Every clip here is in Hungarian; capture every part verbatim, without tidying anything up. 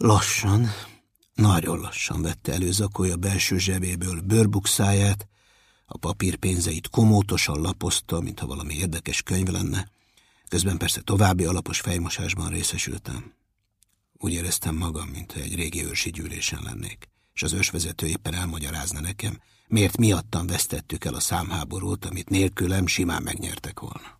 Lassan, nagyon lassan vette elő Zakolya belső zsebéből bőrbukszáját, a papírpénzeit komótosan lapozta, mintha valami érdekes könyv lenne, közben persze további alapos fejmosásban részesültem. Úgy éreztem magam, mintha egy régi őrsi gyűlésen lennék, és az ősvezető éppen elmagyarázna nekem, miért miattam vesztettük el a számháborút, amit nélkülem simán megnyertek volna.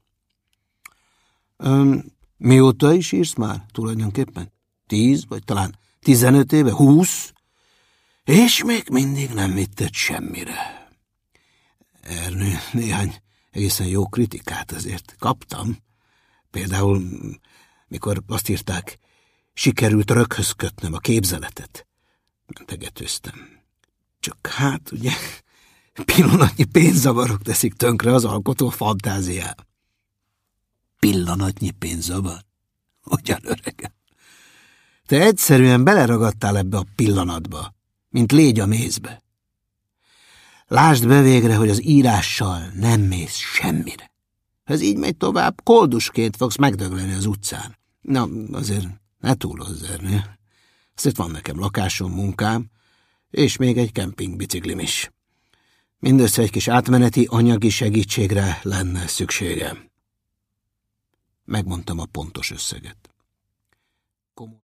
Öm, mióta is írsz már tulajdonképpen? Tíz, vagy talán tizenöt éve? Húsz? És még mindig nem vitted semmire. Ernő, néhány egészen jó kritikát azért kaptam. Például, mikor azt írták, sikerült röghöz kötnöm a képzeletet. Mentegetőztem. Csak hát, ugye, pillanatnyi pénzzavarok teszik tönkre az alkotó fantáziát. Pillanatnyi pénzzavar? Hogyan, öregem? Te egyszerűen beleragadtál ebbe a pillanatba, mint légy a mézbe. Lásd be végre, hogy az írással nem mész semmire. Ha ez így megy tovább, koldusként fogsz megdögleni az utcán. Na, azért ne túlozz, Ernő. Azért van nekem lakásom, munkám, és még egy kempingbiciklim is. Mindössze egy kis átmeneti anyagi segítségre lenne szükségem. Megmondtam a pontos összeget.